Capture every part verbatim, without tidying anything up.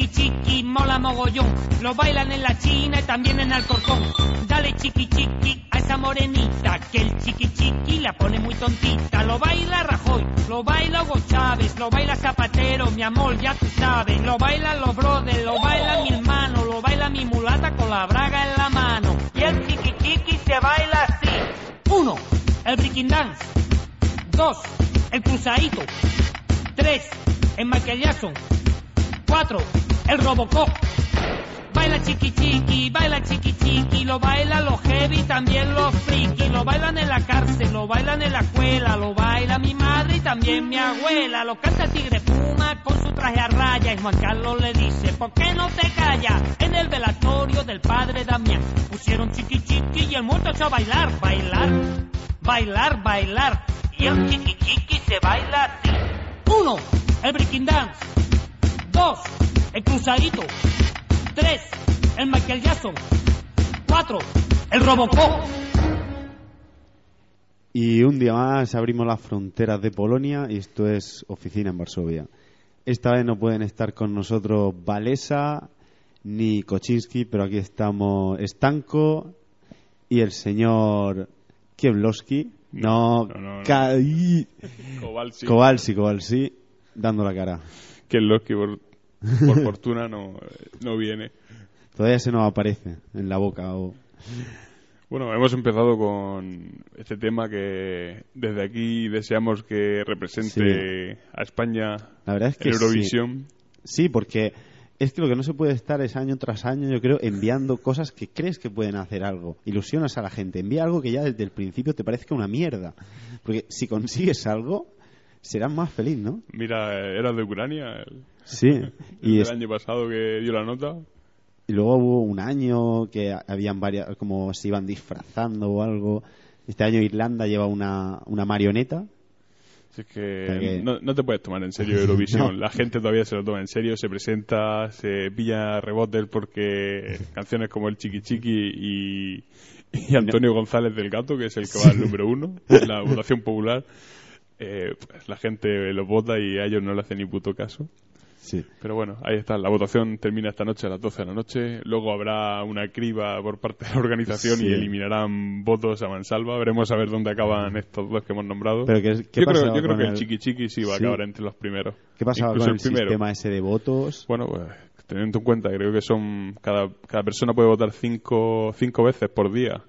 chiqui, mola mogollón. Lo bailan en la China y también en Alcorcón. Dale chiqui chiqui a esa morenita, que el chiqui chiqui la pone muy tontita. Lo baila Rajoy, lo baila Hugo Chávez, lo baila Zapatero, mi amor, ya tú sabes. Lo bailan los brothers, lo baila mi hermano, lo baila mi mulata con la braga en la mano. Y el chiqui chiqui se baila así. Uno, el breaking dance. Dos, el cruzadito. Tres, el Michael Jackson. Cuatro, el Robocop. Baila chiqui chiqui, baila chiqui chiqui. Lo bailan los heavy, también los friki. Lo bailan en la cárcel, lo bailan en la escuela. Lo baila mi madre y también mi abuela. Lo canta Tigre Puma con su traje a raya. Y Juan Carlos le dice, ¿por qué no te callas? En el velatorio del padre Damián pusieron chiqui chiqui y el muerto echó a bailar. Bailar, bailar, bailar. Y el chiqui chiqui se baila así. Uno, el breaking dance. Dos, el cruzadito. Tres, el Michael Jackson. Cuatro, el Robocop. Y un día más abrimos las fronteras de Polonia y esto es Oficina en Varsovia. Esta vez no pueden estar con nosotros Walesa ni Koczynski, pero aquí estamos Stanko y el señor Kiełbowski. No, no, no, no. Ka- Kowalski. Kowalski, Kowalski, dando la cara. Kiełbowski, por, por fortuna, no, no viene. Todavía se nos aparece en la boca. O... Bueno, hemos empezado con este tema que desde aquí deseamos que represente sí. a España la verdad es que en Eurovisión. Sí. sí, porque es que lo que no se puede estar es año tras año, yo creo, enviando cosas que crees que pueden hacer algo. Ilusionas a la gente. Envía algo que ya desde el principio te parezca una mierda. Porque si consigues algo, serás más feliz, ¿no? Mira, era de Ucrania. El, sí. y el es... año pasado que dio la nota. Y luego hubo un año que habían varias, como se iban disfrazando o algo. Este año Irlanda lleva una, una marioneta. Es que, que... No, no te puedes tomar en serio Eurovisión. no. La gente todavía se lo toma en serio, se presenta, se pilla rebotes porque canciones como el Chiqui Chiqui y, y Antonio no. González del Gato, que es el que va al número uno en la votación popular, eh, pues la gente lo vota y a ellos no le hacen ni puto caso. Sí. Pero bueno, ahí está. La votación termina esta noche a las doce de la noche. Luego habrá una criba por parte de la organización sí. y eliminarán votos a mansalva. Veremos a ver dónde acaban estos dos que hemos nombrado. Pero ¿qué, qué yo creo, yo creo que el... el Chiqui Chiqui sí va a sí. acabar entre los primeros. ¿Qué pasaba Incluso con el, el primero. sistema ese de votos? Bueno, pues teniendo en cuenta, creo que son cada, cada persona puede votar cinco, cinco veces por día.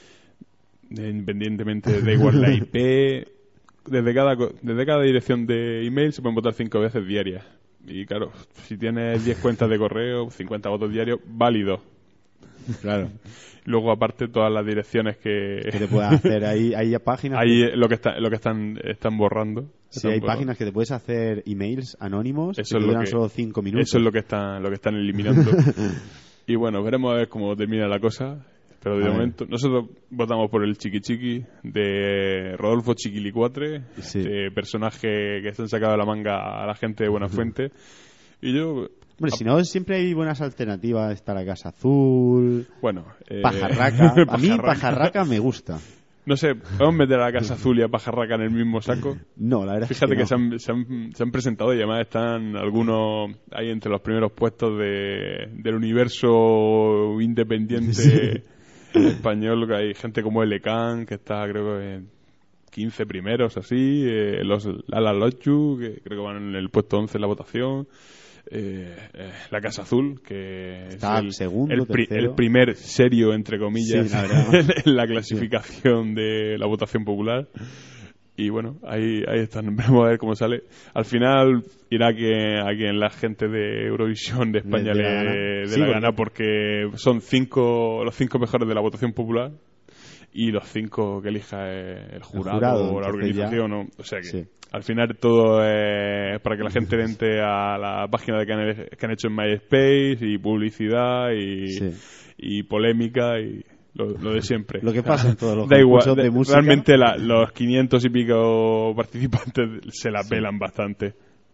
Independientemente, da igual la I P. Desde cada, desde cada dirección de email se pueden votar cinco veces diarias. Y claro, si tienes diez cuentas de correo, cincuenta votos diarios, válido. Claro. Luego, aparte, todas las direcciones que... que te puedes hacer. Ahí hay páginas... Ahí que... lo que, está, lo que están, están borrando. Sí, están hay borrando. páginas que te puedes hacer emails anónimos eso que duran que, solo cinco minutos. Eso es lo que están, lo que están eliminando. Y bueno, veremos a ver cómo termina la cosa. Pero de a momento, ver. nosotros votamos por el Chiqui Chiqui de Rodolfo Chiquilicuatre, sí. este personaje que se han sacado de la manga a la gente de Buenafuente. Y yo... Hombre, si no, siempre hay buenas alternativas. Está la Casa Azul, bueno, eh... Pajarraca. A mí Pajarraca me gusta. No sé, ¿podemos meter a la Casa Azul y a Pajarraca en el mismo saco? No, la verdad Fíjate es que, que no. se, han, se, han, se han presentado y además están algunos ahí entre los primeros puestos de, del universo independiente sí. español. Que hay gente como L K, que está creo que en quince primeros así, eh, los Lala Lochu, que creo que van en el puesto once en la votación. Eh, eh, la Casa Azul, que está es el, segundo, el, pri, el primer serio, entre comillas, sí, la en la clasificación sí. de la votación popular. Y bueno, ahí, ahí están. Veremos a ver cómo sale. Al final irá que a quien la gente de Eurovisión de España de, de le dé sí, la gana, porque son cinco los cinco mejores de la votación popular y los cinco que elija el jurado, el jurado o la organización. O, o sea que sí. al final todo es para que la gente entre a la página de que han, que han hecho en MySpace y publicidad y, sí. y polémica y lo, lo de siempre. Lo que pasa en todos los da igual, de, de música. Realmente la, los quinientos y pico participantes se la sí. pelan bastante.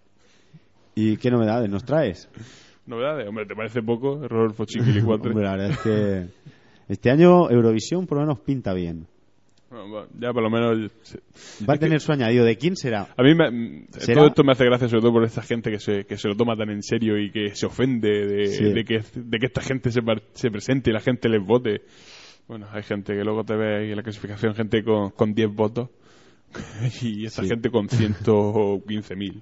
¿Y qué novedades nos traes? Novedades, hombre, ¿te parece poco? Rodolfo Chiquilicuatre. Hombre, la verdad es que este año Eurovisión por lo menos pinta bien. Bueno, ya por lo menos... Va a tener su añadido. ¿De quién será? A mí me, ¿Será? todo esto me hace gracia sobre todo por esta gente que se, que se lo toma tan en serio y que se ofende de, Sí. de, que, de que esta gente se, par- se presente y la gente les vote. Bueno, hay gente que luego te ve ahí en la clasificación, gente con, con diez votos y esta Sí. gente con ciento quince mil.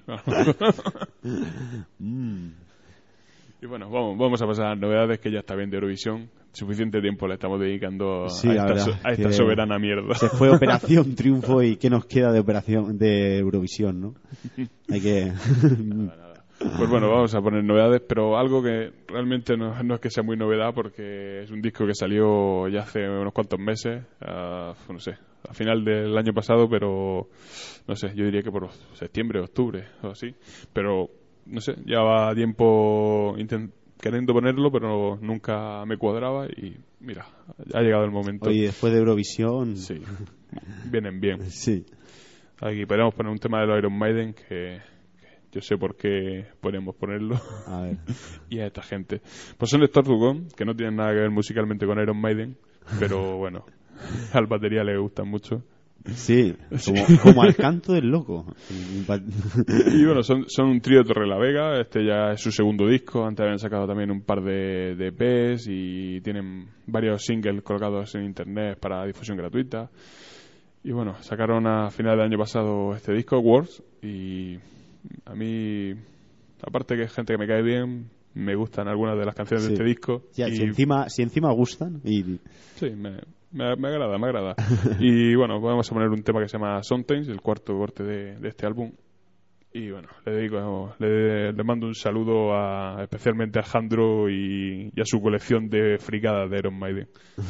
Mm. Y bueno, vamos, vamos a pasar a las novedades, que ya está bien de Eurovisión. Suficiente tiempo le estamos dedicando Sí, a, la esta, verdad, so- a esta que soberana mierda. Se fue Operación Triunfo y ¿qué nos queda de Operación de Eurovisión, no? Hay que... Pues bueno, vamos a poner novedades, pero algo que realmente no, no es que sea muy novedad, porque es un disco que salió ya hace unos cuantos meses, a, no sé, a final del año pasado, pero no sé, yo diría que por septiembre, octubre o así, pero no sé, llevaba tiempo intent- queriendo ponerlo, pero nunca me cuadraba y mira, ha llegado el momento. Oye, después de Eurovisión... Sí, vienen bien. Sí. Aquí podemos poner un tema de los Iron Maiden que, que yo sé por qué podemos ponerlo. A ver. Y a esta gente. Pues son Stars to Come, que no tienen nada que ver musicalmente con Iron Maiden, pero bueno, al batería le gustan mucho. Sí, como, como al canto del loco. Y bueno, son, son un trío de Torrelavega. Este ya es su segundo disco. Antes habían sacado también un par de, de E Pes y tienen varios singles colocados en internet para difusión gratuita. Y bueno, sacaron a final del año pasado este disco, Words, y a mí, aparte que es gente que me cae bien, me gustan algunas de las canciones Sí. de este disco. Ya, y si encima, si encima gustan y... sí, me, me, me agrada, me agrada. Y bueno, vamos a poner un tema que se llama Sometimes, el cuarto corte de, de este álbum. Y bueno, le dedico, le, le mando un saludo a, especialmente a Alejandro y, y a su colección de fricadas de Iron Maiden.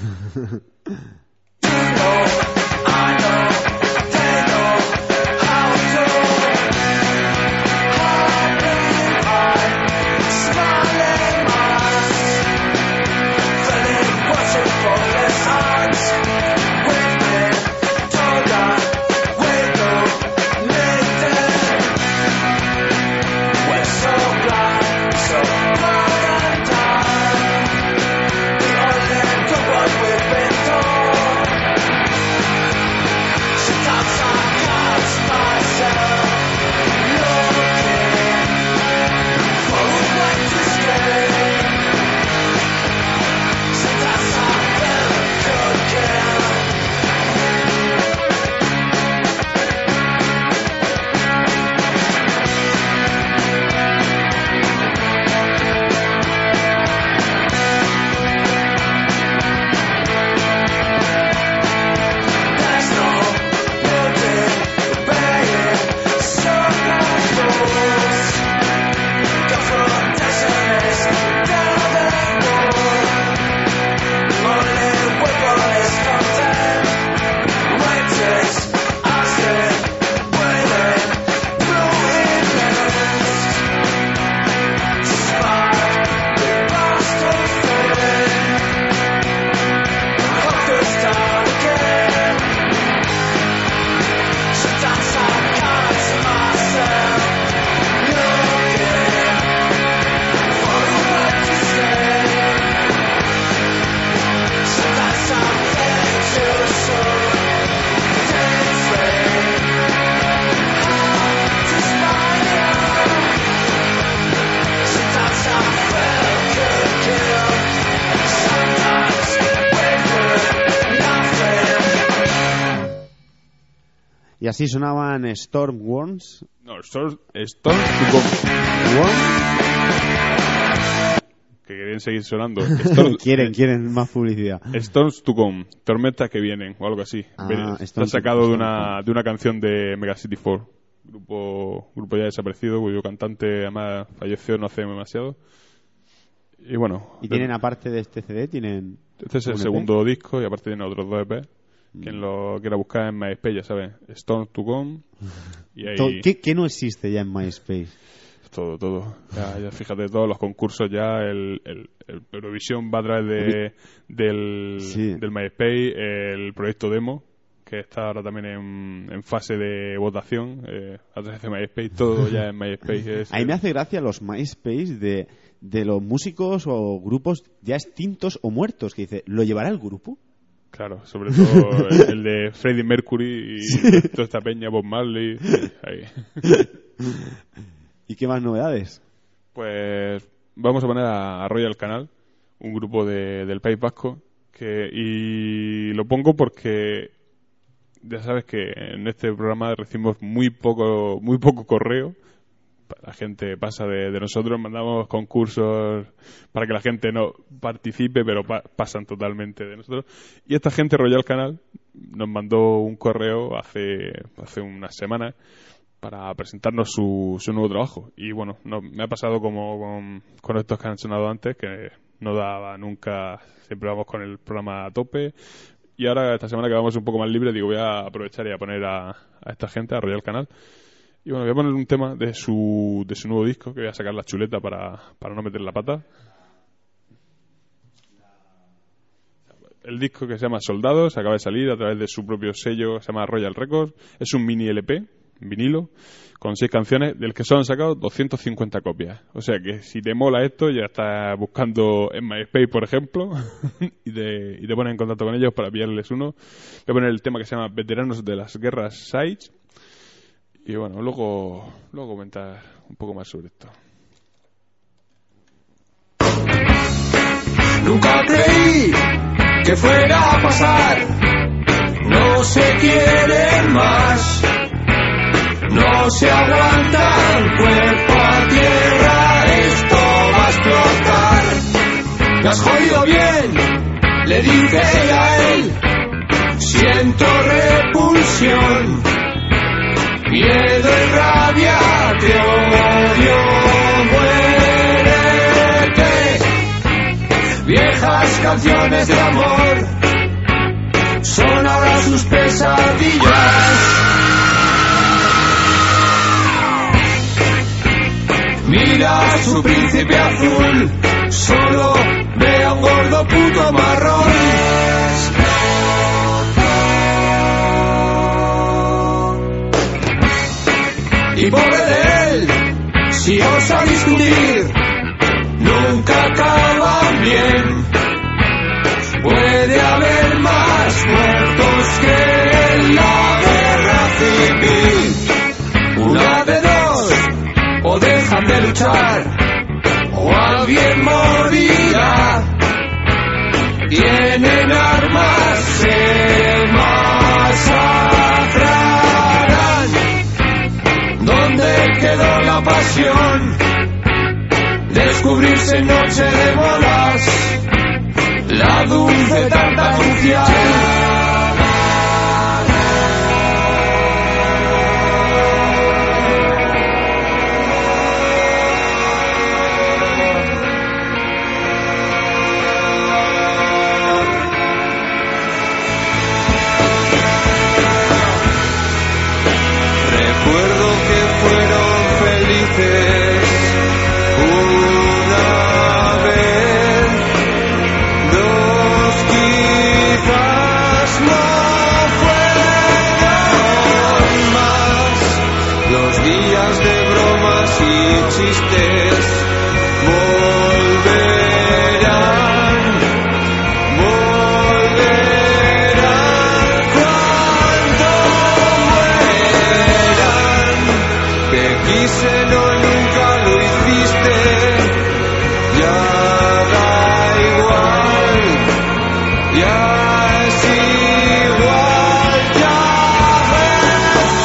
Y así sonaban Stormworms. No, Storm, Storm to Come. Worms. Que querían seguir sonando. Storm, quieren, quieren más publicidad. Storms to Come, tormentas que vienen, o algo así. Ah, Ven- Storm Está to- sacado de Storm una, to- de una canción de Mega City cuatro, grupo, grupo ya desaparecido, cuyo cantante además falleció no hace demasiado. Y bueno, Y tienen, aparte de este C D, tienen... este es el un E P. segundo disco y aparte tiene otros dos E P. Quien lo quiera buscar en MySpace, ya sabes, Storms to Come. Y ahí To- ¿Qué, qué no existe ya en MySpace? todo, todo. Ya, ya fíjate, todos los concursos ya, el, el, el Eurovisión va a través de, del, Sí. del MySpace, el proyecto demo, que está ahora también en, en fase de votación, eh, a través de MySpace, todo ya en MySpace. Es, A mí me hace gracia los MySpace de, de los músicos o grupos ya extintos o muertos, que dice, ¿lo llevará el grupo? Claro, sobre todo el, el de Freddie Mercury y sí. toda esta peña, Bob Marley. Ahí. ¿Y qué más novedades? Pues vamos a poner a, a Royal Canal, un grupo de, del País Vasco, que y lo pongo porque ya sabes que en este programa recibimos muy poco, muy poco correo. La gente pasa de, de nosotros, mandamos concursos para que la gente no participe, pero pa- pasan totalmente de nosotros. Y esta gente, Royal Canal, nos mandó un correo hace hace unas semanas para presentarnos su, su nuevo trabajo. Y bueno, no, me ha pasado como con, con estos que han sonado antes, que no daba nunca, siempre vamos con el programa a tope. Y ahora, esta semana que vamos un poco más libre, digo, voy a aprovechar y a poner a, a esta gente, a Royal Canal. Y bueno, voy a poner un tema de su de su nuevo disco, que voy a sacar la chuleta para, para no meter la pata. El disco, que se llama Soldados, acaba de salir a través de su propio sello, se llama Royal Records. Es un mini L P, vinilo, con seis canciones, del que solo han sacado doscientas cincuenta copias. O sea que si te mola esto, ya estás buscando en MySpace, por ejemplo, y, te, y te pones en contacto con ellos para pillarles uno. Voy a poner el tema que se llama Veteranos de las Guerras Sides. Y bueno, luego, luego comentar un poco más sobre esto. Nunca creí que fuera a pasar. No se quieren más. No se aguanta el cuerpo a tierra. Esto va a explotar. Me has jodido bien, le dije a él. Siento repulsión. Miedo y rabia, te odio, muérete. Viejas canciones de amor son ahora sus pesadillas. Mira su príncipe azul, solo ve a un gordo puto marrón. Y pobre de él, si osa discutir, nunca acaban bien. Puede haber más muertos que en la guerra civil. Una de dos, o dejan de luchar, o alguien morirá. Tienen armas, se masacrarán. ¿Dónde quedó la pasión? Descubrirse en noche de bodas, la dulce tarta nupcial. Una vez, dos quizás no fueron más. Los días de bromas y chistes volverán, volverán cuando mueran. Te quise, no nunca lo hiciste, ya da igual, ya es igual, ya es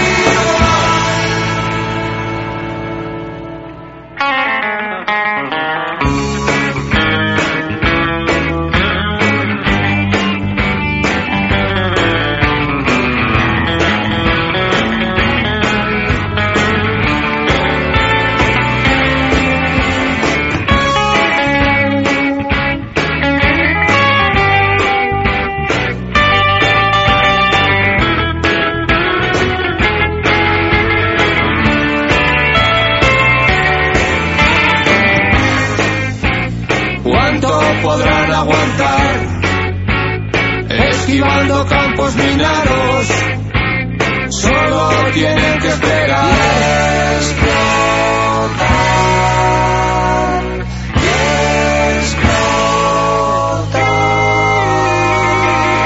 podrán aguantar, esquivando campos minados, solo tienen que esperar. Y explotar, y explotar.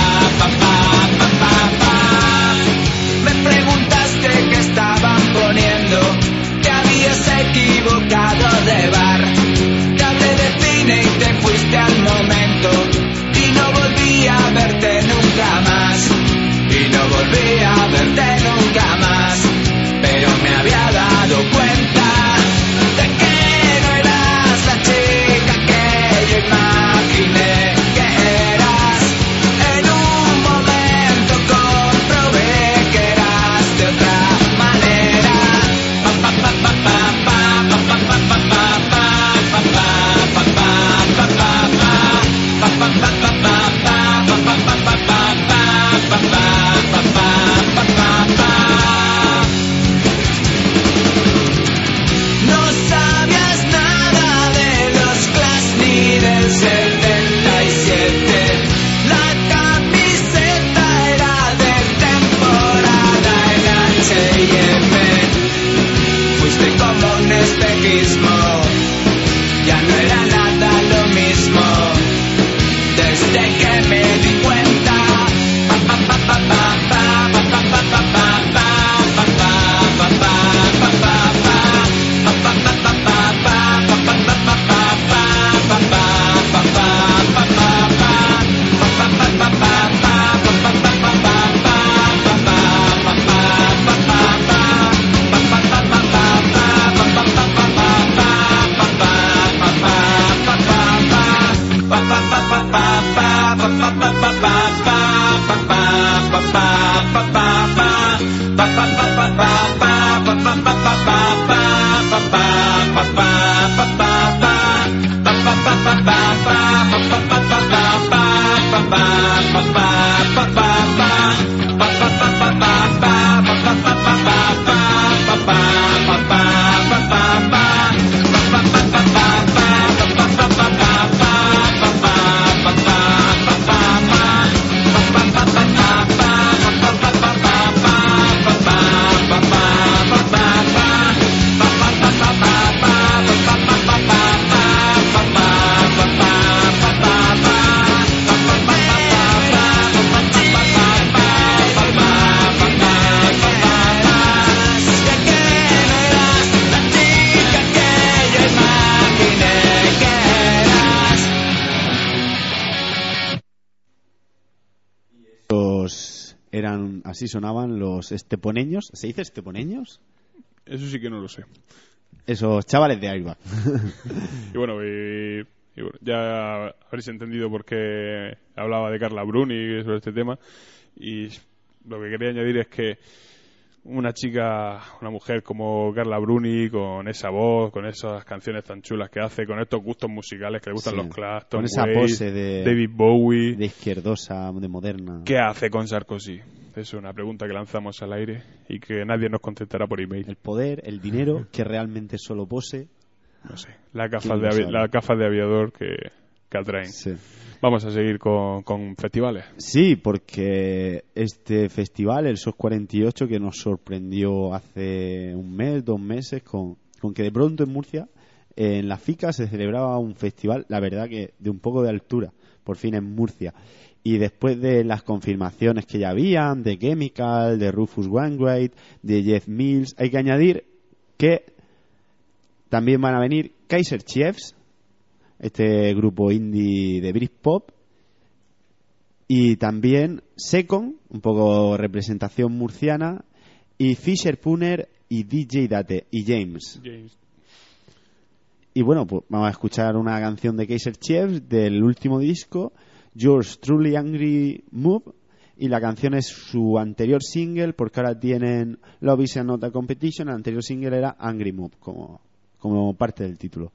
los... eran, así sonaban los esteponeños. ¿Se dice esteponeños? Eso sí que no lo sé. Esos chavales de Airbag. Y bueno, y, y bueno, ya habréis entendido por qué hablaba de Carla Bruni sobre este tema. Y lo que quería añadir es que una chica, una mujer como Carla Bruni, con esa voz, con esas canciones tan chulas que hace, con estos gustos musicales que le gustan, sí, los Clash, Tom con esa Waits, pose de David Bowie, de izquierdosa, de moderna. ¿Qué hace con Sarkozy? Es una pregunta que lanzamos al aire y que nadie nos contestará por email. El poder, el dinero, que realmente solo pose. No sé, las gafas de, avi- las gafas de aviador que, que atraen. Sí. Vamos a seguir con, con festivales. Sí, porque este festival, el S O S cuarenta y ocho, que nos sorprendió hace un mes, dos meses, con, con que de pronto en Murcia, en la FICA, se celebraba un festival, la verdad que de un poco de altura, por fin en Murcia. Y después de las confirmaciones que ya habían, de Chemical, de Rufus Wainwright, de Jeff Mills, hay que añadir que también van a venir Kaiser Chiefs, este grupo indie de Britpop, y también Second, un poco representación murciana, y Fisher Punner y D J Date y James. James. Y bueno, pues vamos a escuchar una canción de Kaiser Chiefs del último disco, Yours Truly Angry Move, y la canción es su anterior single, porque ahora tienen Love Is Not a Competition. El anterior single era Angry Move, como, como parte del título.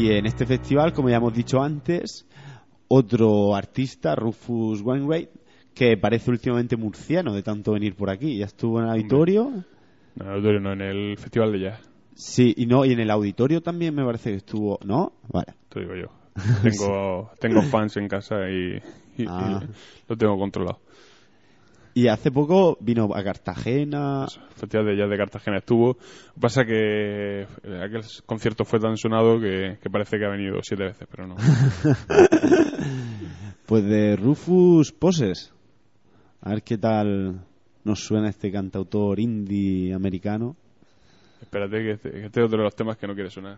Y en este festival, como ya hemos dicho antes, otro artista, Rufus Wainwright, que parece últimamente murciano de tanto venir por aquí. Ya estuvo en el auditorio. No, en el auditorio no, en el festival de jazz. Sí, y no, y en el auditorio también me parece que estuvo, ¿no? Vale. Te digo yo. Tengo, tengo fans en casa y, y, Ah. y lo tengo controlado. Y hace poco vino a Cartagena. El festival de jazz de Cartagena estuvo. Pasa que aquel concierto fue tan sonado que, que parece que ha venido siete veces, pero no. Pues de Rufus Poses. A ver qué tal nos suena este cantautor indie americano. Espérate, que este, que este es otro de los temas que no quiere sonar.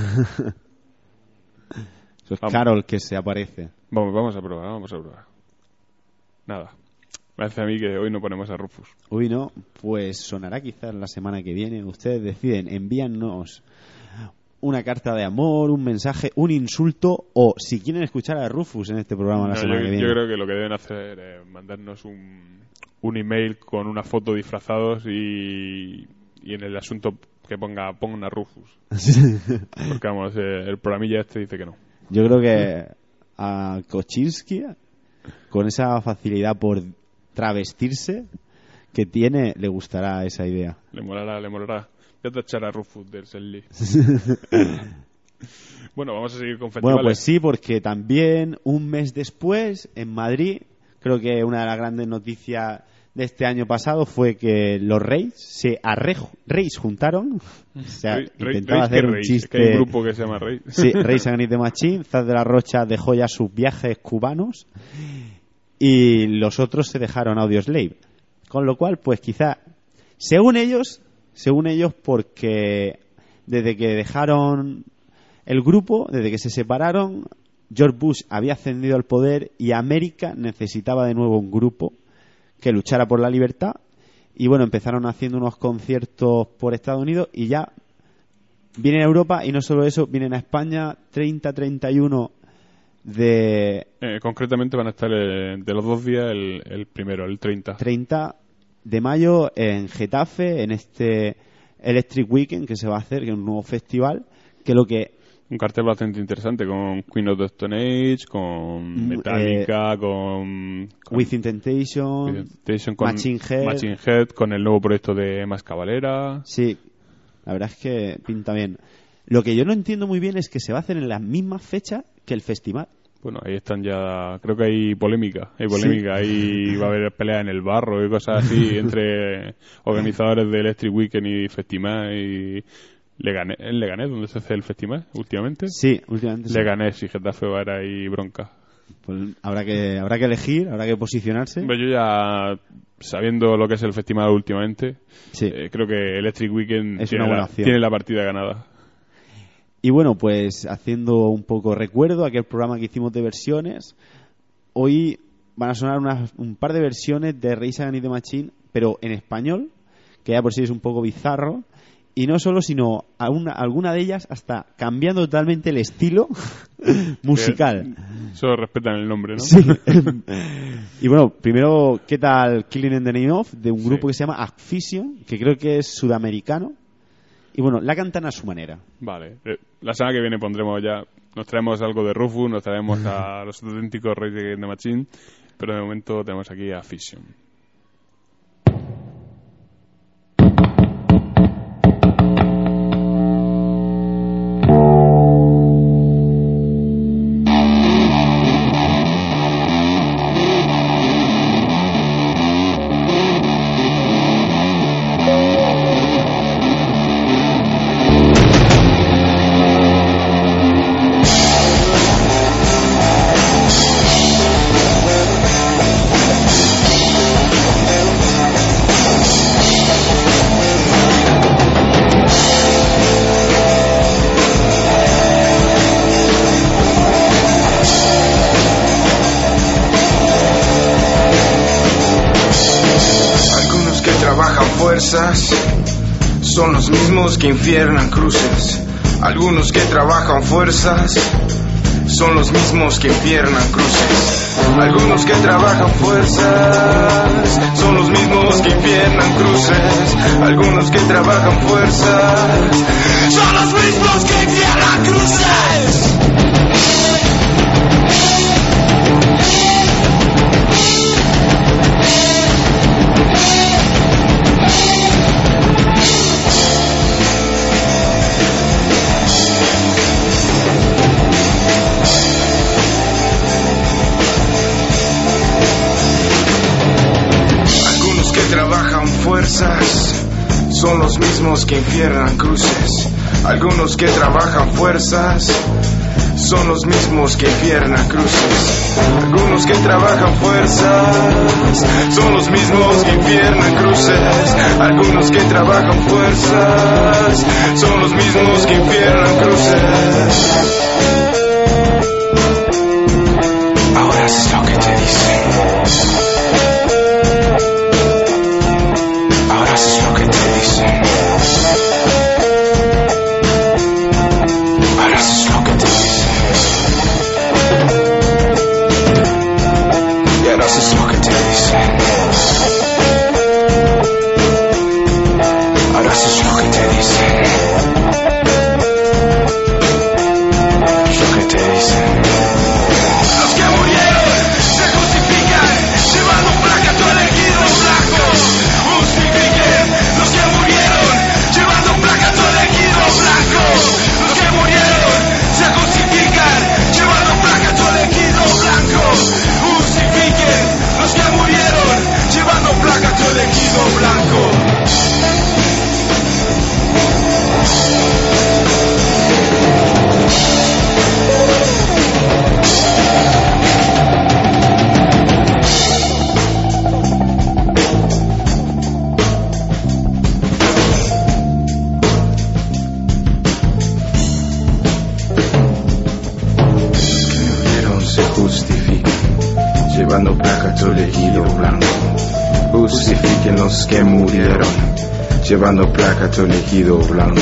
Eso es Vamos. Carol que se aparece. Vamos, vamos a probar, vamos a probar. Nada. Me parece a mí que hoy no ponemos a Rufus. Uy, no, pues sonará quizás la semana que viene. Ustedes deciden, envíannos una carta de amor, un mensaje, un insulto, o si quieren escuchar a Rufus en este programa la No, semana yo, que viene. yo creo que lo que deben hacer es mandarnos un, un email con una foto disfrazados y, y en el asunto que ponga ponga a Rufus. Porque vamos, eh, el programilla este dice que no. Yo creo que a Koczynski, con esa facilidad por travestirse que tiene, le gustará esa idea. Le molará, le molará. Voy a tachar a Rufus del Selly. Bueno, vamos a seguir con festivales. Bueno, pues sí, porque también un mes después, en Madrid, creo que una de las grandes noticias de este año pasado fue que los Reis se arre Reis juntaron. O sea, Rey- Rey- intentaba Reis, hacer ¿qué un Reis? chiste. Es que hay un grupo que se llama Rey. Sí, Reis Against the Machine. Zaz de la Rocha dejó ya sus viajes cubanos y los otros se dejaron Audioslave. Con lo cual, pues quizá, según ellos, según ellos, porque desde que dejaron el grupo, desde que se separaron, George Bush había ascendido al poder y América necesitaba de nuevo un grupo que luchara por la libertad. Y bueno, empezaron haciendo unos conciertos por Estados Unidos y ya vienen a Europa, y no solo eso, vienen a España treinta a treinta y uno de Eh, concretamente van a estar eh, de los dos días el, el primero, el treinta. treinta de mayo en Getafe, en este Electric Weekend que se va a hacer, que es un nuevo festival, que lo que Un cartel bastante interesante con Queen of the Stone Age, con Mm, Metallica, con, con Within Temptation, Within Temptation, con Machine Head. Machine Head, con el nuevo proyecto de Emas Cavalera. Sí, la verdad es que pinta bien. Lo que yo no entiendo muy bien es que se va a hacer en las mismas fechas que el festival. Bueno, ahí están ya. Creo que hay polémica. Hay polémica. Ahí va a haber pelea en el barro y cosas así entre organizadores de Electric Weekend y Festival y Leganés. ¿En Leganés donde se hace el Festival últimamente? Sí, últimamente sí. Leganés y Getafe va a haber ahí bronca. Pues habrá que habrá que elegir, habrá que posicionarse. Hombre, yo ya, sabiendo lo que es el festival últimamente, Sí. eh, creo que Electric Weekend Es tiene, una buena la, opción. tiene la partida ganada. Y bueno, pues haciendo un poco recuerdo a aquel programa que hicimos de versiones, hoy van a sonar unas, un par de versiones de Rage Against the Machine, pero en español, que ya por sí es un poco bizarro. Y no solo, sino a una, alguna de ellas hasta cambiando totalmente el estilo musical. Solo respetan el nombre, ¿no? Sí. Y bueno, primero, ¿qué tal Killing in the Name of? De un grupo Sí. que se llama Asphyxion, que creo que es sudamericano. Y bueno, la cantan a su manera. Vale. Eh, La semana que viene pondremos ya... Nos traemos algo de Rufus, nos traemos a los auténticos Rage Against the Machine, pero de momento tenemos aquí a Fission. Algunos que trabajan fuerzas son los mismos que infiernan cruces. Algunos que trabajan fuerzas son los mismos que infiernan cruces. Algunos que trabajan fuerzas son los mismos que infiernan cruces. Algunos que trabajan fuerzas son los mismos que infiernan cruces. Trabajan fuerzas son los mismos que infiernan cruces. Algunos que trabajan fuerzas son los mismos que infiernan cruces. Algunos que trabajan fuerzas son los mismos que infiernan cruces. Algunos que trabajan fuerzas son los mismos que infiernan cruces. Ahora es lo que te dicen. Llevando placa tu elegido blanco. Justifiquen los que murieron, llevando placa tu elegido blanco.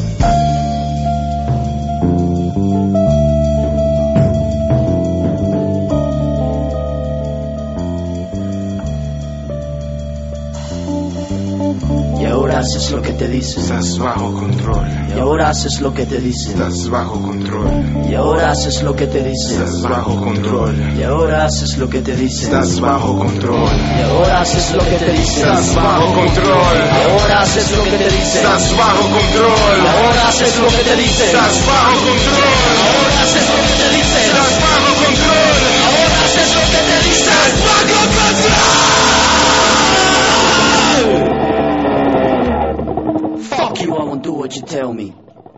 Y ahora haces lo que te dicen. Estás bajo control. Y ahora haces lo que te dicen. Estás bajo control. Y ahora haces lo que te dicen. Estás bajo control. Y ahora haces lo que te dicen. Estás bajo control. Y ahora haces lo que te dicen. Estás bajo control. Y ahora haces lo que te dicen. Estás bajo control. Y ahora haces lo que te dicen. Estás bajo control. Ahora haces lo que te dicen. Estás bajo control. Ahora haces lo que te dicen. Estás bajo control. Fuck you, I won't do what you tell me.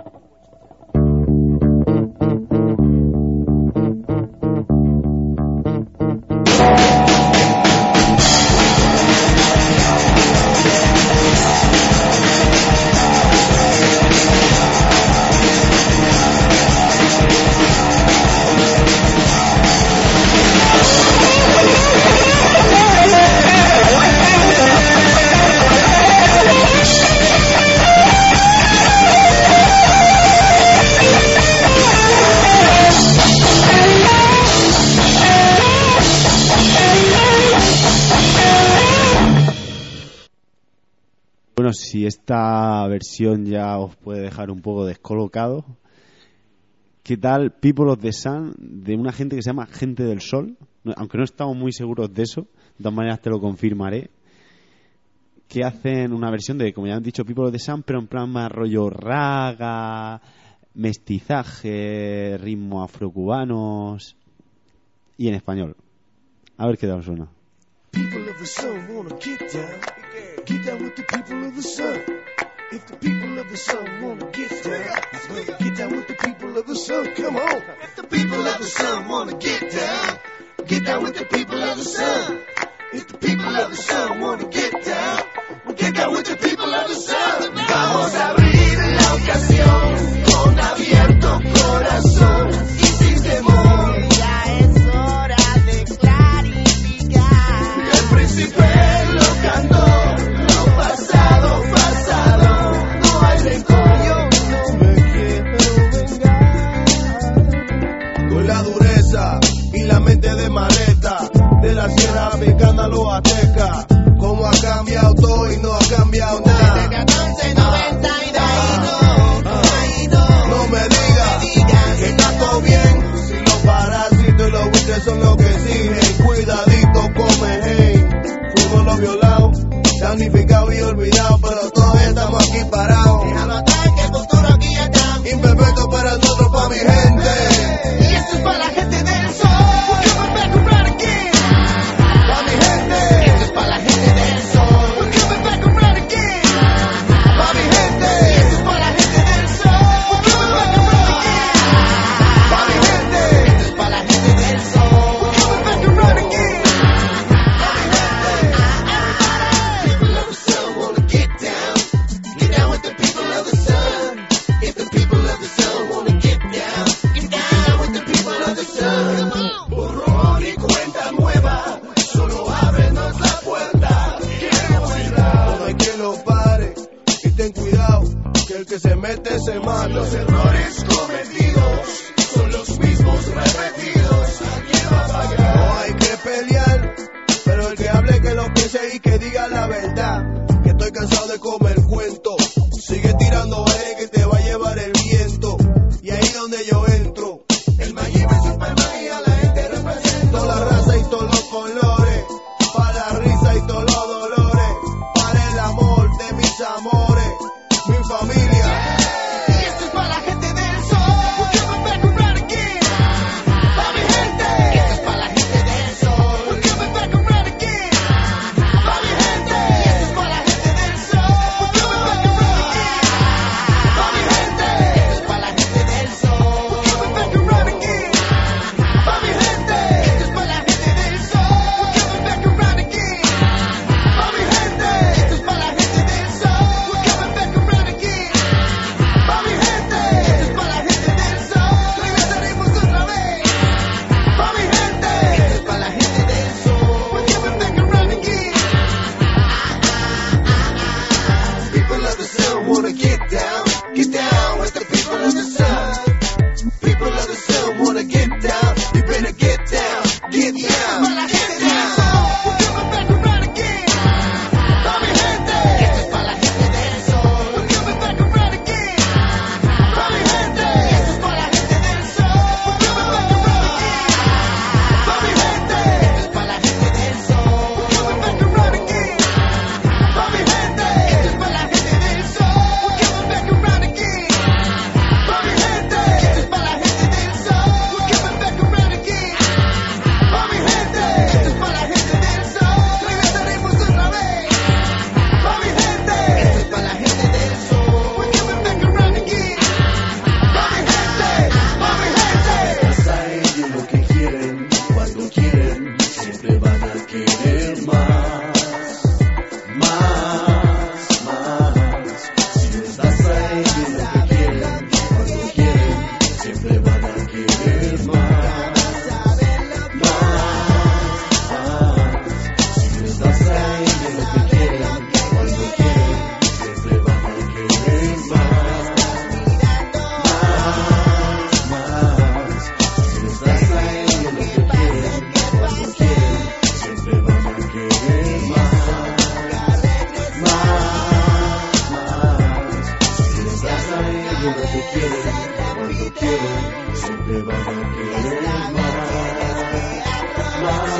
Bueno, si esta versión ya os puede dejar un poco descolocado, ¿qué tal People of the Sun de una gente que se llama Gente del Sol? Aunque no estamos muy seguros de eso, de todas maneras te lo confirmaré. Que hacen una versión de, como ya han dicho, People of the Sun, pero en plan más rollo raga, mestizaje, ritmos afrocubanos y en español. A ver qué tal suena. People of the sun wanna get down, get down with the people of the sun. If the people of the sun wanna get down, get down with the people of the sun. Come on. If the people of the sun wanna get down, get down with the people of the sun. If the people of the sun wanna get down, get down with the people of the sun. Vamos a abrir la ocasión con abierto corazón y sin temor. Ya es hora de clarificar. El príncipe lo cantó, lo pasado, pasado, no hay rencor. Yo no me quiero vengar. Colado de maleta, de la sierra africana a los aztecas. Como ha cambiado todo y no ha cambiado nada. Desde catorce noventa y de ahí no, ahí no. No me digas que está todo bien. Si los parásitos y los buitres son los que siguen, cuidadito come hey. Fuimos los violados, damnificados y olvidados, pero todos estamos aquí parados. Déjalo atrás que el futuro aquí está. Imperfecto para nosotros, para mi gente. Y esto es para la gente del sol. We're coming back around again. Para mi gente. Esto es para la gente del sol. We're coming back around again. Para mi gente. Esto es para la gente del sol. We're coming back around again. Para mi gente. Esto es para la gente del sol. We're coming back around again. People of the sun wanna get down. Get down with the people of the sun. If the people of the sun wanna get down, get down with the people of the sun. Borrón y cuenta nueva, solo ábrenos la puerta. Queremos entrar. No hay quien lo pare y ten cuidado, que el que se mete se mata. Los errores cometidos son los mismos repetidos. ¿Quién va a pagar? No hay que pelear, pero el que hable que lo piense y que diga la verdad. Que estoy cansado de comer cuento. Sigue tirando aire que te va a llevar el viento. Y ahí donde yo entro, el Mayime Superman y a la gente represento. Toda la raza y todos los colores, para la risa y todos los dolores, para el amor de mis amores, mi familia. Y esto es para la gente del sol. We're coming back around again. Para mi gente. Esto es para la gente del sol. We're coming back around again. Para mi gente. Esto es para la gente del sol. We're coming back around again. Para mi gente. Esto es para la gente del sol. We're coming back around again. Para mi gente. Esto es para la gente del sol. We're coming back around again. Para mi gente. Esto es para la gente del sol. We're coming back around again. Para mi gente. Esto es para la gente del sol. Regresaremos otra vez. Para mi gente. Esto es para la gente del sol. We're coming back around again. People of the sun wanna get down, get down with the people of the sun. People of the sun wanna get down, you better get down, get down, get down. We're coming back around again. Para mi gente. Esto es para la gente del sol. We're coming back around again. Para mi gente. Esto es para la gente del sol. We're coming back around again. Para mi gente. Esto es para la gente del sol. We're coming back around again. Para mi gente. Esto es para la gente del sol. We're coming back around again. Para mi gente. Esto es para la gente del sol. We're coming back around again. Para mi gente. Esto es para la gente del sol. Regresaremos otra vez. Para mi gente. Esto es para la gente del sol. We're coming back around again. Para mi gente. Para mi gente. Saben de lo que quieren, cuando quieren, siempre van a querer más, más, más. Si les das a ellos lo que quieren, cuando quieren, siempre van a querer más, más, más. Si les das a ellos lo que quieren, cuando quieren, siempre van a querer más, más, más. Si les das a ellos lo que quieren, cuando quieren, siempre van a querer más, más, más. Si les das a ellos lo que quieren, cuando quieren, siempre van a querer más, más,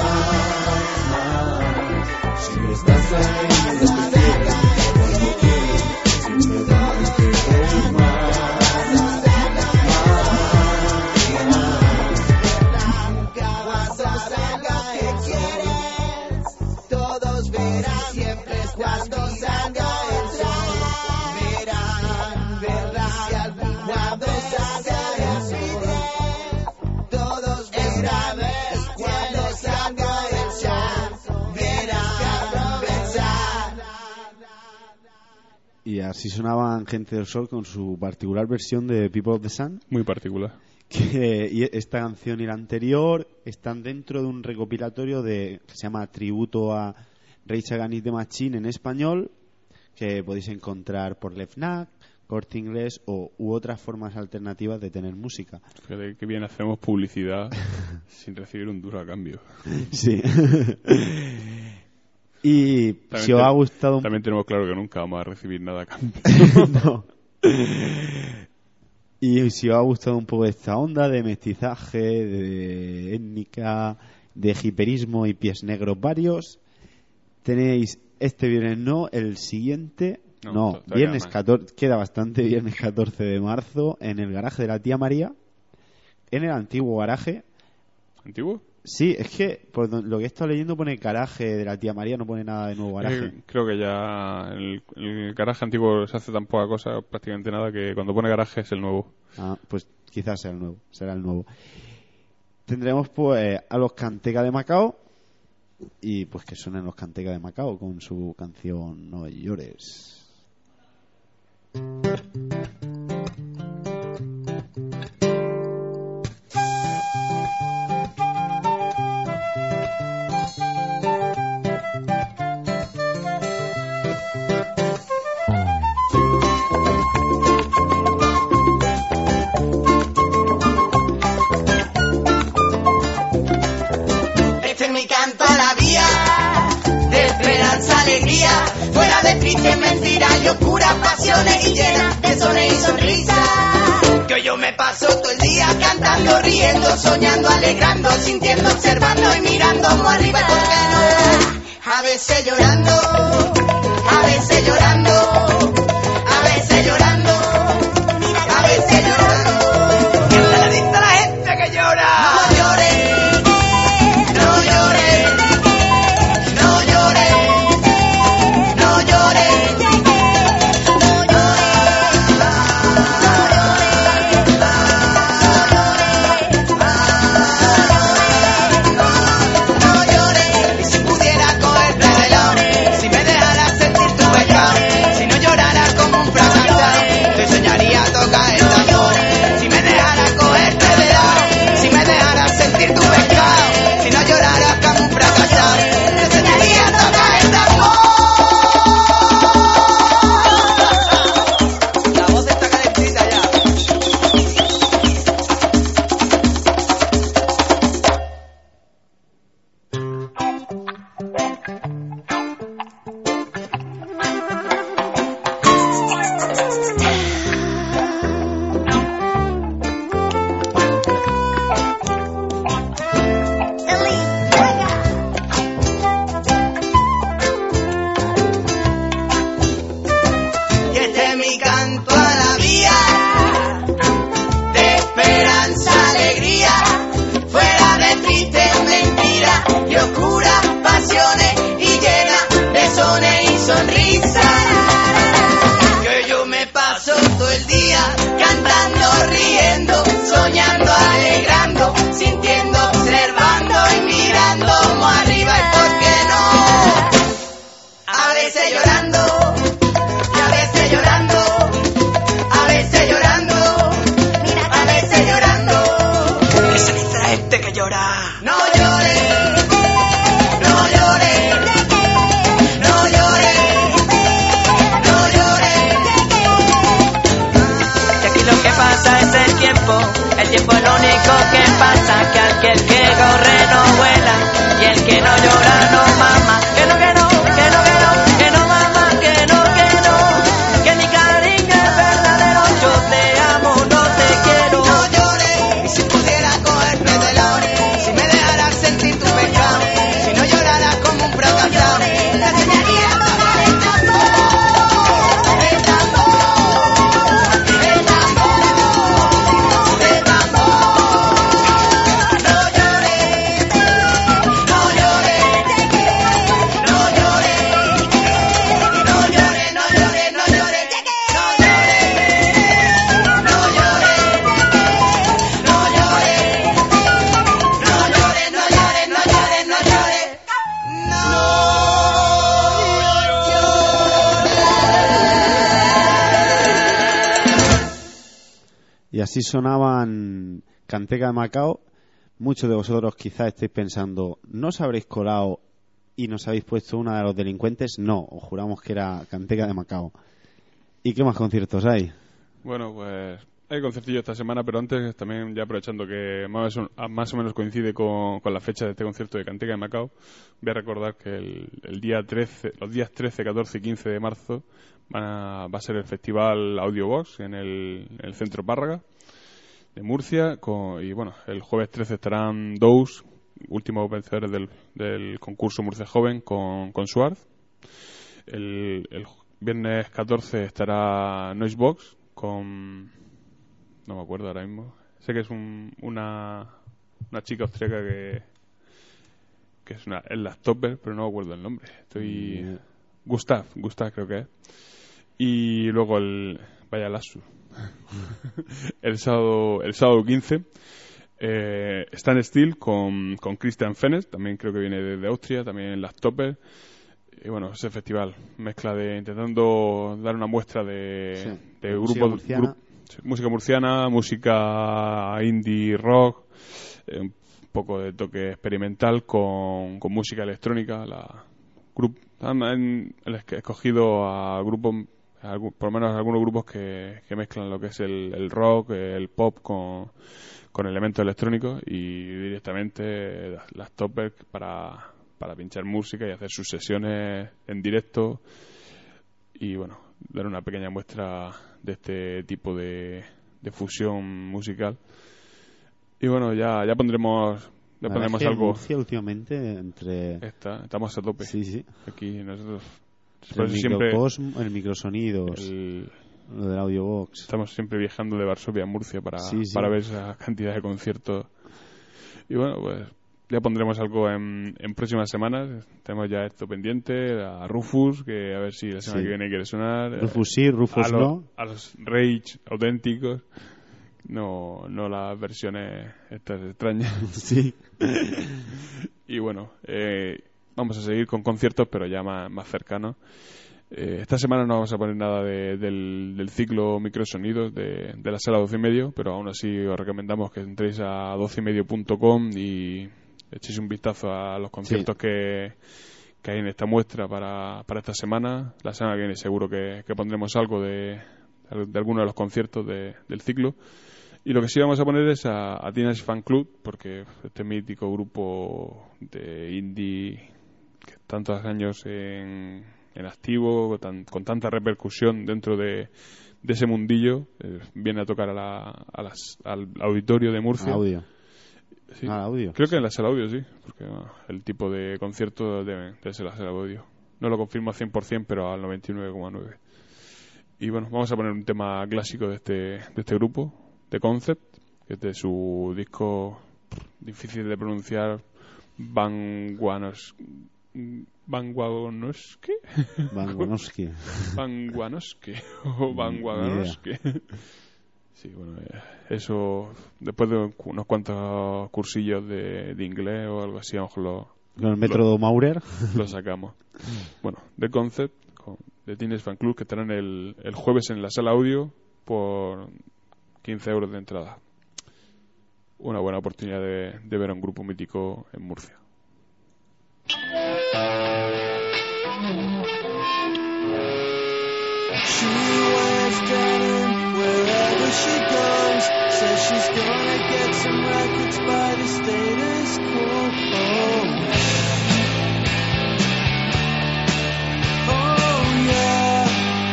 más. Si les das a ellos lo que quieren, cuando quieren, siempre van a querer más, Todos verán, siempre es cuando salga el sol. Verán, verán, si al final salga el sol. Todos verán, es cuando salga el sol. Verán, verán. Y así sonaban Gente del Sol con su particular versión de People of the Sun. Muy particular. Que y esta canción y la anterior están dentro de un recopilatorio de que se llama Tributo a Rage Against the Machine en español, que podéis encontrar por Lefnac, Corte Inglés o u otras formas alternativas de tener música. Fíjate que bien hacemos publicidad sin recibir un duro a cambio. Sí. Y También si os te- ha gustado un... También tenemos claro que nunca vamos a recibir nada a cambio. No. Y si os ha gustado un poco esta onda de mestizaje, de étnica, de hiperismo y pies negros varios, tenéis este viernes no, el siguiente, No, no, to- todavía viernes más. catorce, queda bastante, viernes catorce de marzo, en el garaje de la tía María, en el antiguo garaje. ¿Antiguo? Sí, es que por don- lo que he estado leyendo pone garaje de la tía María, no pone nada de nuevo garaje. Eh, creo que ya el, el garaje antiguo se hace tan poca cosa, prácticamente nada, que cuando pone garaje es el nuevo. Ah, pues quizás sea el nuevo, será el nuevo. Tendremos pues a los Canteca de Macao y pues que suenen los Canteca de Macao con su canción No llores. Este es mi canto a la vía, de esperanza, alegría, fuera de tristes mentiras y oscuras pasiones y llenas de sones y sonrisas. Que hoy yo me paso todo el día cantando, riendo, soñando, alegrando, sintiendo, observando y mirando muy arriba y por qué no. A veces llorando, a veces llorando, a veces llorando, a veces llorando. Que está la lista la gente que llora. No llores. No llores, no llores, no llores, no llores, no llores. Y si pudiera cogerte de lado, si me dejaras sentir tu pecado, si no llorara como un fracasado, te enseñaría a tocar el tambor. Si me dejaras cogerte de lado, si me dejaras sentir tu pecado, si no lloraras como un fracasado, te enseñaría a tocar el tambor. La voz está calentita ya. Y este es mi canto a la vía, de esperanza, alegría, fuera de tristes mentiras y oscuras pasiones y llena de sones y sonrisas. Que yo me paso todo el día cantando, riendo, soñando, alegrando, sintiendo, observando y mirando muy arriba y por qué no. A veces llorando, a veces llorando, a veces llorando, a veces llorando. Que se dice la gente que llora. No llores, no llores, no llores, no llores. Y aquí lo que pasa es el tiempo, el tiempo es lo único que pasa, que aquel que corre no vuela y el que no llora no mama. Que no, que no, que no, que no, que no mama, que no, que no, que mi cariño es verdadero, yo te amo, no te quiero. No llores, y si pudiera cogerte de lado, si me dejaras sentir tu pecado, si no lloraras como un fracasado, te enseñaría a tocar el tambor, el tambor, el tambor, el tambor. No llores, no llores, no llores, no llores, no llores, no llores, no llores, no llores, no llores, no llores, no llores, no llores, no llores, Y así sonaban Canteca de Macao. Muchos de vosotros quizás estéis pensando, ¿no os habréis colado y nos habéis puesto una de los delincuentes? No, os juramos que era Canteca de Macao. ¿Y qué más conciertos hay? Bueno, pues hay conciertillo esta semana, pero antes también, ya aprovechando que más o, más o menos coincide con, con la fecha de este concierto de Canteca de Macao, voy a recordar que el, el día trece, los días trece, catorce y quince de marzo van a, va a ser el festival Audiobox en el, en el Centro Párraga de Murcia, con, y bueno, el jueves trece estarán Dous, últimos vencedores del, del concurso Murcia Joven, con, con Suarz. El, el viernes catorce estará Noisebox con... no me acuerdo ahora mismo. Sé que es un, una, una chica austríaca que que es una es la Stopper, pero no me acuerdo el nombre. Estoy... Mm. Gustav, Gustav creo que es. Y luego el... vaya lazo. el sábado el sábado quince eh, Stan Steel con, con Christian Fennes, también creo que viene de Austria, también en la Stopper. Y bueno, ese festival mezcla de intentando dar una muestra de, sí, de música grupos murciana. Gru, música murciana, música indie rock, eh, un poco de toque experimental con, con música electrónica. La grup, han, han escogido a grupos, a, por lo menos algunos grupos que, que mezclan lo que es el, el rock, el pop con, con elementos electrónicos, y directamente las, las toppers para para pinchar música y hacer sus sesiones en directo y bueno, dar una pequeña muestra de este tipo de, de fusión musical. Y bueno, ya ya pondremos ya la pondremos verdad es que algo. Murcia últimamente entre Está, estamos a tope. Sí, sí. Aquí nosotros el siempre microcosmo, el microsonidos, el, lo del Audiobox. Estamos siempre viajando de Varsovia a Murcia para, sí, sí. para ver esa cantidad de conciertos. Y bueno, pues ya pondremos algo en, en próximas semanas. Tenemos ya esto pendiente, a Rufus, que a ver si la semana sí. que viene quiere sonar. Rufus sí, Rufus a lo, no. A los Rage auténticos, no no las versiones estas extrañas. Sí. Y bueno, eh, vamos a seguir con conciertos, pero ya más, más cercanos. Eh, esta semana no vamos a poner nada de, del, del ciclo Microsonidos de, de la sala doce y medio, pero aún así os recomendamos que entréis a doce y medio punto com y echéis un vistazo a los conciertos sí. que, que hay en esta muestra para, para esta semana. La semana que viene seguro que, que pondremos algo de, de alguno de los conciertos de, del ciclo. Y lo que sí vamos a poner es a, a Teenage Fan Club, porque este mítico grupo de indie que tantos años en, en activo, tan, con tanta repercusión dentro de, de ese mundillo, eh, viene a tocar a la, a las, al auditorio de Murcia. Audio. Sí. Ah, audio. Creo que en la sala audio, sí, porque bueno, el tipo de concierto debe, debe ser la sala audio. No lo confirmo al cien por ciento, pero al noventa y nueve coma nueve. Y bueno, vamos a poner un tema clásico de este de este grupo, The Concept, que es de su disco difícil de pronunciar, Vanguanoski. Vanguanoski. Vanguanoski. Vanguanoski. O Vanguanoski. Sí, bueno, eso después de unos cuantos cursillos de, de inglés o algo así, a lo mejor lo, con el método Maurer lo sacamos. Bueno, The Concept con, de Teenage Fan Club, que estarán el, el jueves en la sala audio por quince euros de entrada. Una buena oportunidad de, de ver a un grupo mítico en Murcia. She wears denim wherever she goes. Says she's gonna get some records by the status quo. Oh yeah.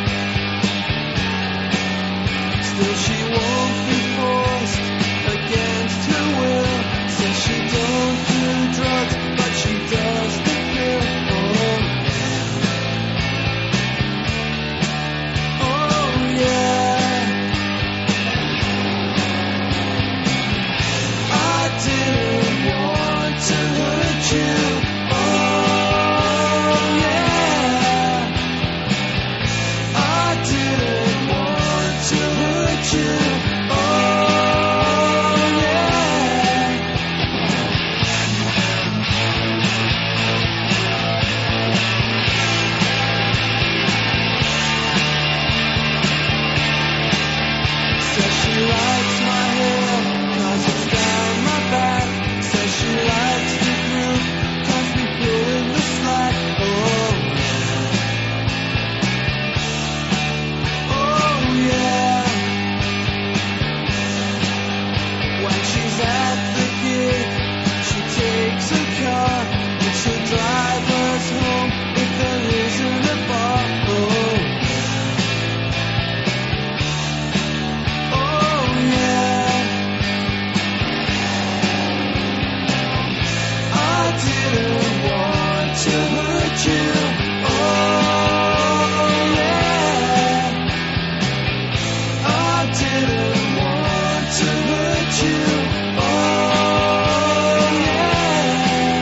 Still she won't be forced against her will. Says she don't do drugs, but she does the pill. I didn't want to hurt you. Oh, yeah. I didn't want to hurt you. Oh, yeah.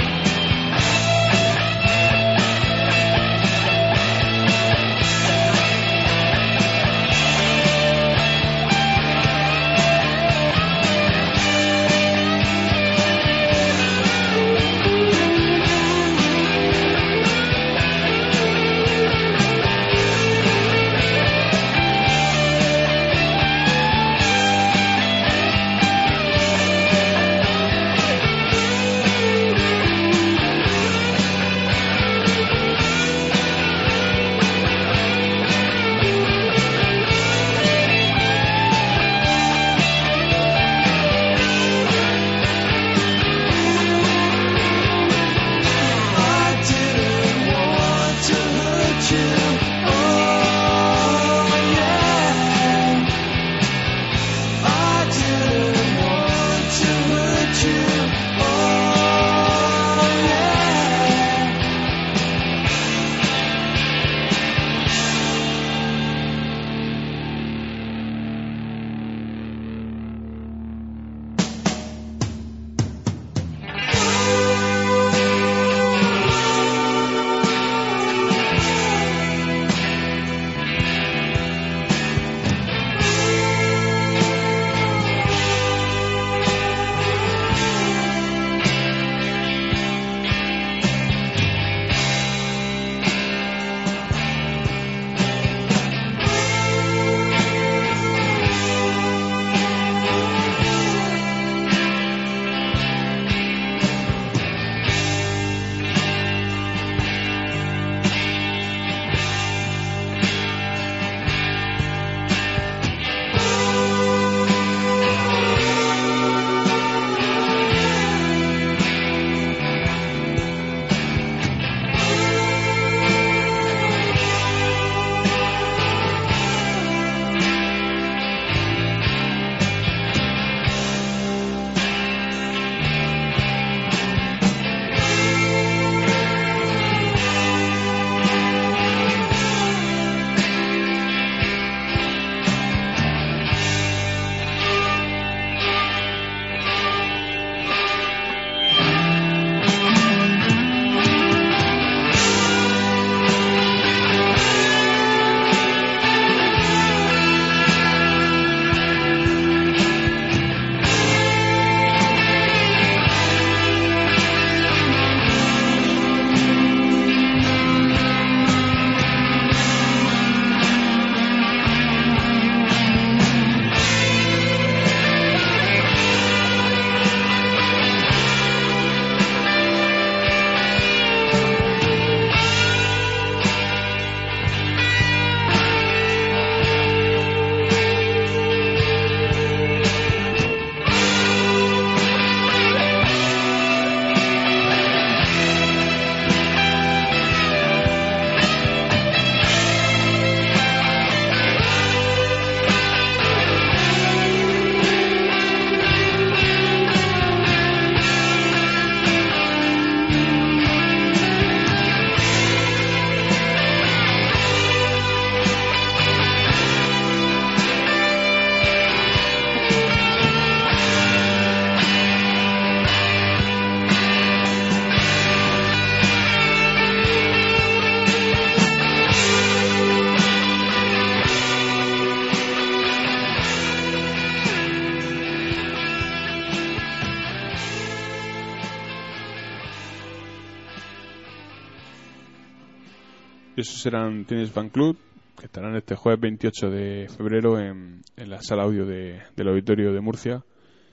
Y esos serán Teenage Fan Club, que estarán este jueves veintiocho de febrero en, en la sala audio de, del Auditorio de Murcia.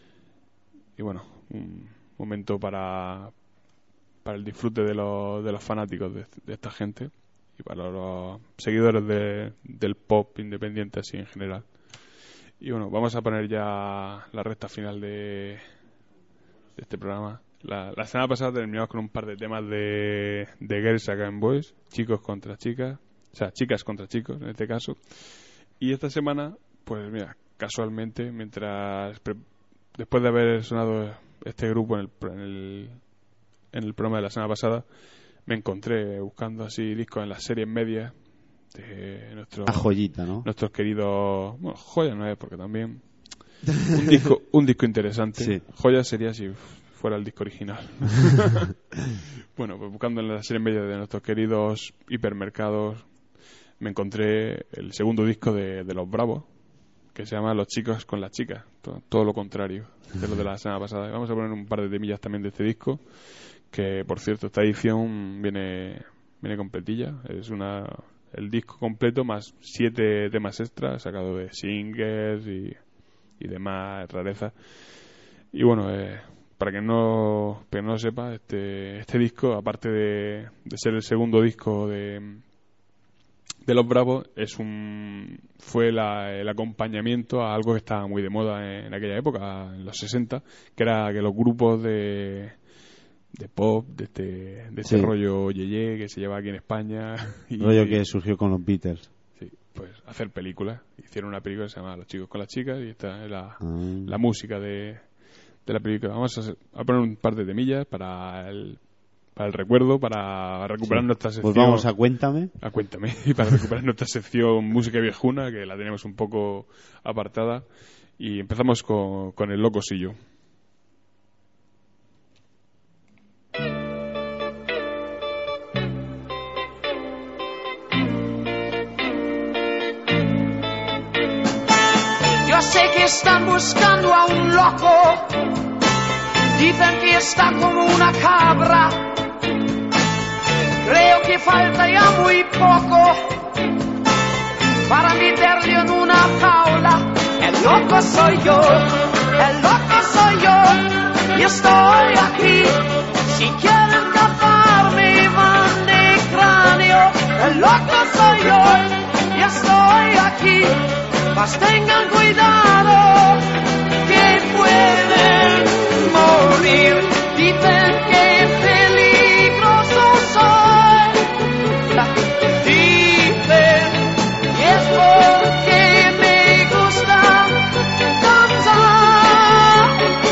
Y bueno, un momento para, para el disfrute de los, de los fanáticos de, de esta gente y para los seguidores de, del pop independiente así en general. Y bueno, vamos a poner ya la recta final de, de este programa. La, la semana pasada terminamos con un par de temas de, de Girls Against Boys, chicos contra chicas, o sea, chicas contra chicos en este caso. Y esta semana, pues mira, casualmente, mientras pre, después de haber sonado este grupo en el, en el en el programa de la semana pasada, me encontré buscando así discos en las series medias de nuestros, a joyita, ¿no? nuestros queridos, bueno, joya no es porque también un disco, un disco interesante. Sí. Joya sería si fuera el disco original. Bueno, pues buscando en las series medias de nuestros queridos hipermercados me encontré el segundo disco de, de Los Bravos, que se llama Los Chicos con las Chicas, todo, todo lo contrario de lo de la semana pasada. Vamos a poner un par de temillas también de este disco, que por cierto esta edición viene viene completilla, es una el disco completo más siete temas extras sacados de singles y, y demás rarezas. Y bueno, eh, para que no para que no lo sepa, este este disco, aparte de, de ser el segundo disco de de Los Bravos, es un fue la, el acompañamiento a algo que estaba muy de moda en, en aquella época, en los sesenta, que era que los grupos de de pop, de este, de este Sí. rollo yeye que se lleva aquí en España. Y, Rollo que surgió con los Beatles. Sí, pues hacer películas. Hicieron una película que se llama Los Chicos con las Chicas y esta es la, Ah. la música de, de la película. Vamos a, hacer- a poner un par de temillas para el, para el recuerdo, para recuperar Sí. nuestra sección. Pues vamos a Cuéntame. a Cuéntame, y para recuperar nuestra sección música viejuna, que la tenemos un poco apartada. Y empezamos con, con el Locosillo. Yo sé que están buscando a un loco. Dicen que está como una cabra. Creo que falta ya muy poco para meterle en una jaula. El loco soy yo, el loco soy yo. Y estoy aquí. Si quieren taparme van de cráneo. El loco soy yo, y estoy aquí. Mas tengan cuidado, que pueden morir. Dicen que peligroso soy. Dicen, y es porque me gusta danzar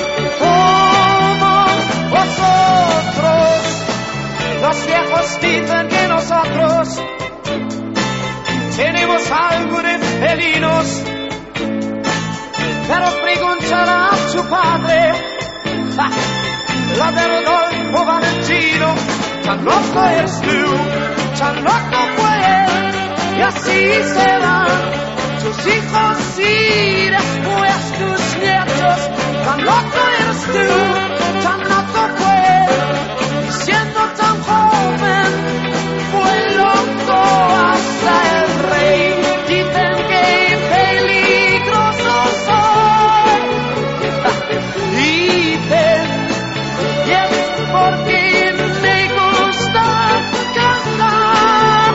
como vosotros. Los viejos dicen que nosotros tenemos algo de felinos, pero preguntará a tu padre, ja, la de Rodolfo Valentino. Tan loco eres tú, tan loco fue él, y así serán tus hijos y después tus nietos. Tan loco eres tú, tan loco fue él, y siendo tan joven fue loco hasta el rey. Dicen que peligroso soy. Dicen, y es porque me gusta cantar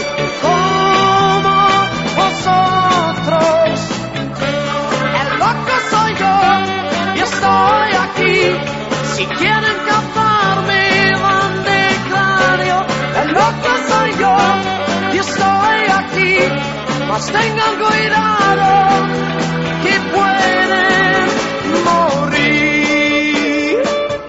como vosotros. El loco soy yo, y estoy aquí. Si quieren cazarme van de cráneo. El loco soy yo, y estoy aquí. Mas tengan cuidado, que pueden morir.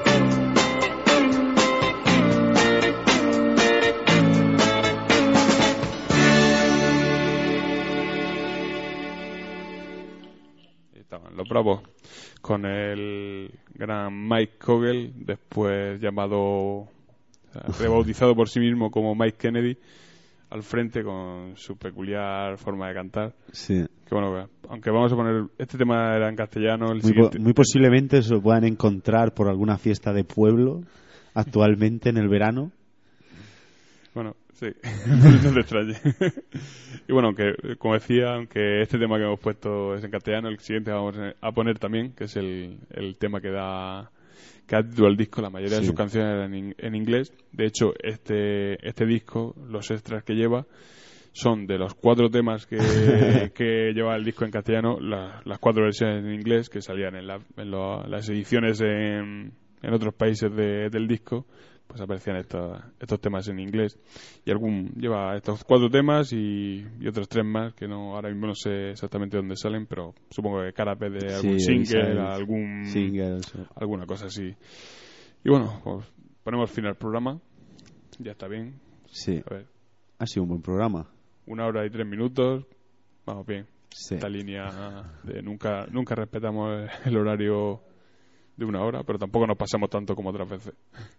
Ahí estaban Los Bravos con el gran Mike Kogel, después llamado, o sea, rebautizado por sí mismo como Mike Kennedy, al frente con su peculiar forma de cantar. Sí. Que bueno, aunque vamos a poner este tema era en castellano, el Muy, po- siguiente muy posiblemente se lo puedan encontrar por alguna fiesta de pueblo actualmente en el verano. Bueno, sí, no te extrañe. Y bueno, aunque, como decía, aunque este tema que hemos puesto es en castellano, el siguiente vamos a poner también, que es el, el tema que da que da título al disco. La mayoría Sí. de sus canciones eran en, en inglés. De hecho, este este disco, los extras que lleva, son de los cuatro temas que, que lleva el disco en castellano, la- las cuatro versiones en inglés que salían en, la- en lo- las ediciones en, en otros países de- del disco, pues aparecían estos, estos temas en inglés. Y algún lleva estos cuatro temas y, y otros tres más que no ahora mismo no sé exactamente dónde salen, pero supongo que cara de Sí, algún single, Avisar, algún singles. alguna cosa así. Y bueno, pues ponemos fin al programa. Ya está bien. Sí. A ver, Ha sido un buen programa. una hora y tres minutos. Vamos bien. Sí. Esta línea de nunca nunca respetamos el horario de una hora, pero tampoco nos pasamos tanto como otras veces.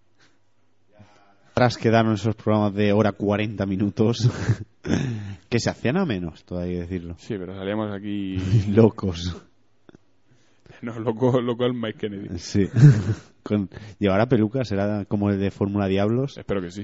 Tras quedaron esos programas de hora cuarenta minutos que se hacían a menos, todo hay que decirlo. Sí, pero salíamos aquí Locos. no, loco, loco el Mike Kennedy. Sí. Con... ¿Llevará peluca? ¿Será como el de Fórmula Diablos? Espero que sí.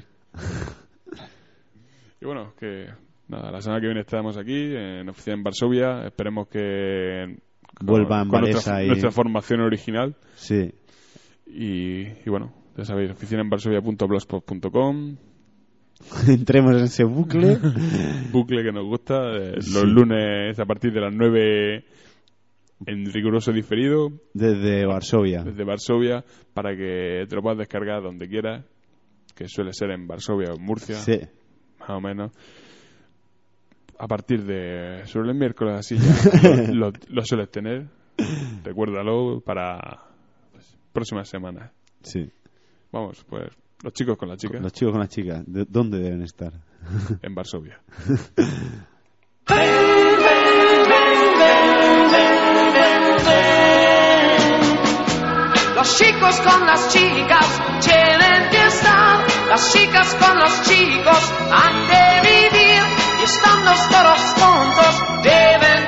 Y bueno, que nada, la semana que viene estaremos aquí en Oficina en Varsovia. Esperemos que con, Vuelva en con Valesa nuestra, y... nuestra formación original. Sí. Y, y bueno, ya sabéis, oficina en varsovia punto blogspot punto com. Entremos en ese bucle. Bucle que nos gusta. Eh, los Sí. lunes a partir de las nueve en riguroso diferido. Desde Varsovia. Desde Varsovia, para que te lo puedas descargar donde quieras, que suele ser en Varsovia o en Murcia, Sí. más o menos. A partir de sobre el miércoles así ya lo, lo, lo sueles tener. Recuérdalo para pues, próximas semanas. Sí. Vamos, pues los chicos con las chicas Los chicos con las chicas, ¿de ¿dónde deben estar? en Varsovia. Los chicos con las chicas tienen que estar, las chicas con los chicos han de vivir, y estando todos juntos deben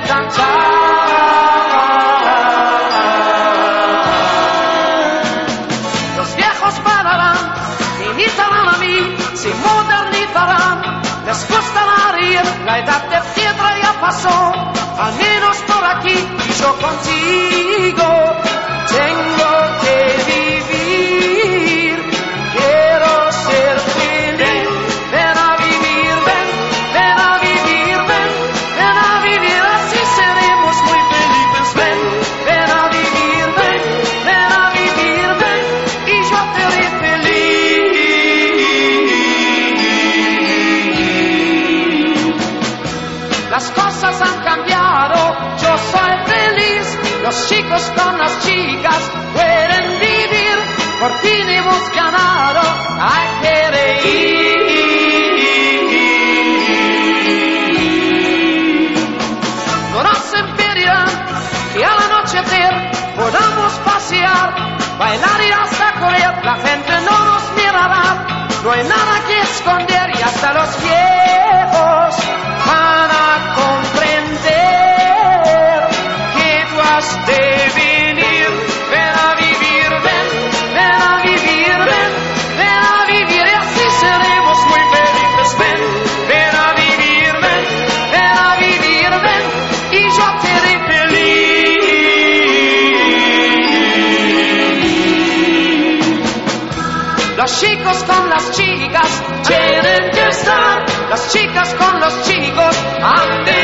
cantar. Los viejos pararán, imitarán a mí, se modernizarán, les gustará reír, la edad de piedra ya pasó, al menos por aquí y yo contigo. Tengo que vivir, quiero ser feliz. Ven a vivir, ven, ven a vivir, ven, ven a vivir, así seremos muy felices. Ven, ven a vivir, ven, ven a vivir, ven, y yo te haré feliz. Las cosas han cambiado, yo soy feliz. Los chicos con las chicas pueden vivir, por fin hemos ganado, hay que reír. No nos impedirán que al anochecer podamos pasear, bailar y hasta correr, la gente no nos mirará, no hay nada que esconder y hasta los viejos van a comprender. De venir, ven a vivir, ven, ven a vivir, ven, ven a vivir, y así seremos muy felices. Ven, ven a vivir, ven, ven a vivir, ven, y yo te haré feliz. Los chicos con las chicas tienen que estar, las chicas con los chicos han de